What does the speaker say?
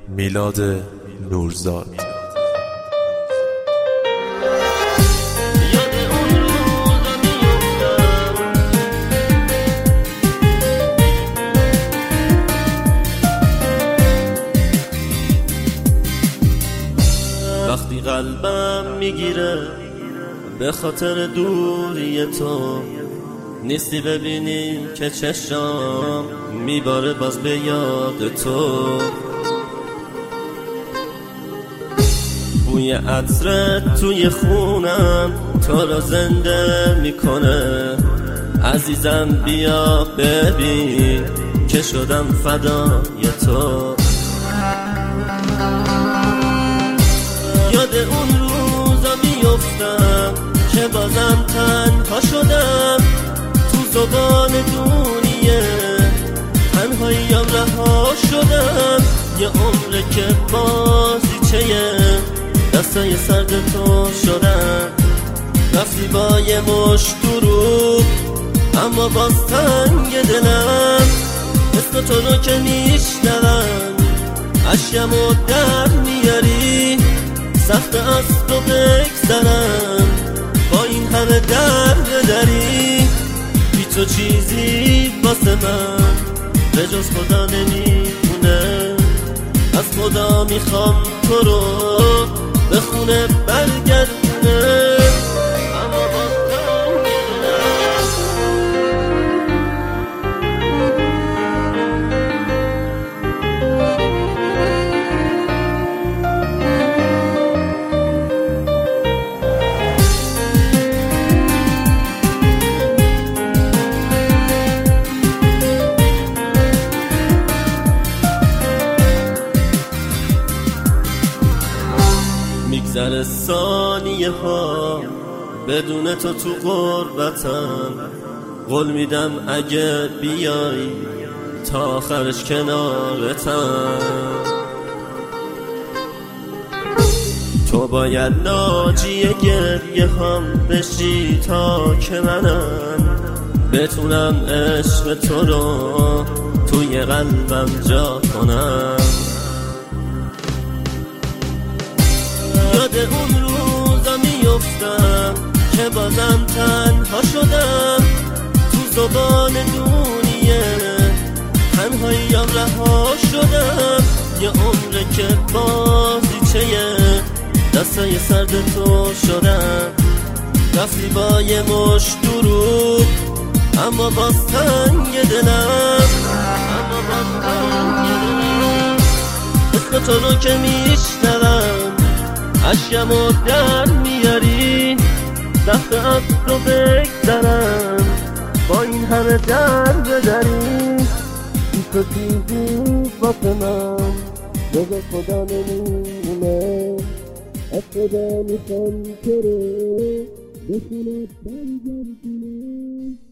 میلاد نورزاد. وقتی قلبم میگیره به خاطر دوری تو، نیستی ببینی که چشم میباره باز به یاد تو. بوی عطرت توی خونم تو را زنده میکنه. عزیزم بیا ببین که شدم فدای تو. یاد اون روزا میفتم که بازم تنها شدم تو زبان دنیه، تنهاییم رها شدم. یه عمره که بازیچه دستای سرد تو شدم. رفتی با یه مشت دروغ اما باز تنگ دلم. اسم تو رو که میشنوم اشکمو در میاری. سخت از تو بگذرم با این همه درد دری. بی تو چیزی واسه من به جز خدا نمیمونه. از خدا میخوام تو رو به خونه برگردونه. اما باز میگذره ثانیه ها بدون تو غربتم. قول میدم اگه بیای تا آخرش کنارتم. تو باید ناجی گریه هم بشی تا که منم بتونم عشق تو رو توی قلبم جا کنم. یاد اون روزا میفتم که بازم تنها شدم تو زبان دنیه، تنهاییم رها شدم. یه عمره که بازیچه دستای سرد تو شدم. رفتی با یه مشت دروغ اما باز تنگ دلم. اسم تو رو که میشنوم اشکمو در میاری. سخت از تو بگذرم با این همه درد دری. بی تو چیزی واسه من جز خدا نمیمونه. از خدا میخوام تو رو به خونه برگردونه.